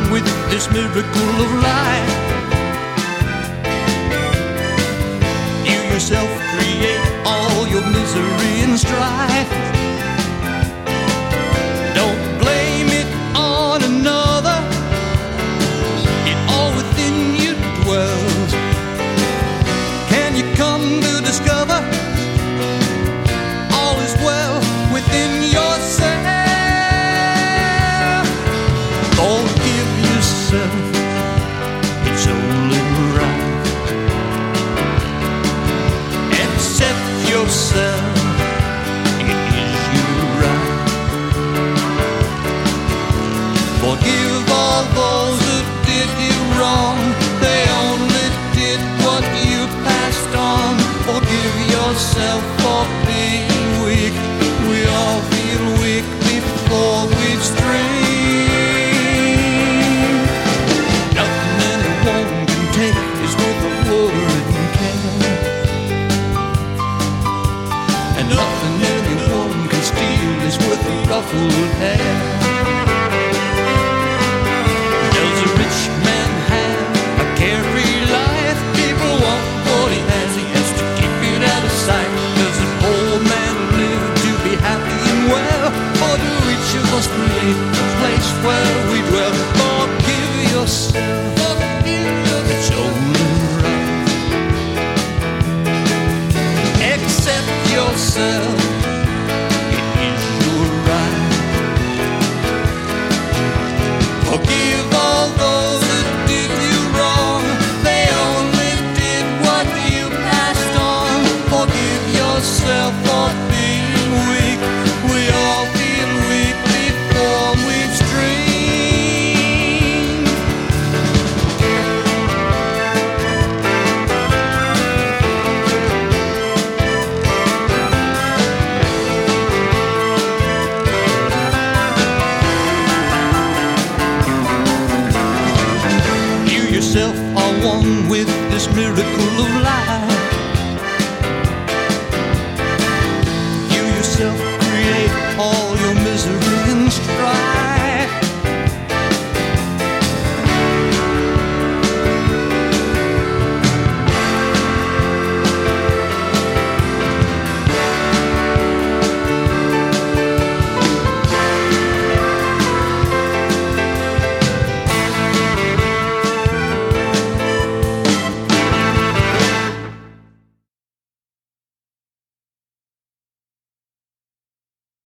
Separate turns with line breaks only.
with this miracle of life. You yourself create all your misery and strife. Don't blame it on another, it all within you dwells. Can you come to discover all is well within yourself? Forgive yourself, it's only right. Accept yourself, it is your right. Forgive all those who did you wrong, they only did what you passed on. Forgive yourself for being weak, we all feel weak before we've strained. Nothing anyone can take is worth a watering can, and nothing anyone can steal is worth a ruffled hair. Does a rich man have a carefree life? People want what he has to keep it out of sight. Does a poor man live to be happy and well, or do each of us create a place where we dwell? Forgive yourself, it's only right. Accept yourself,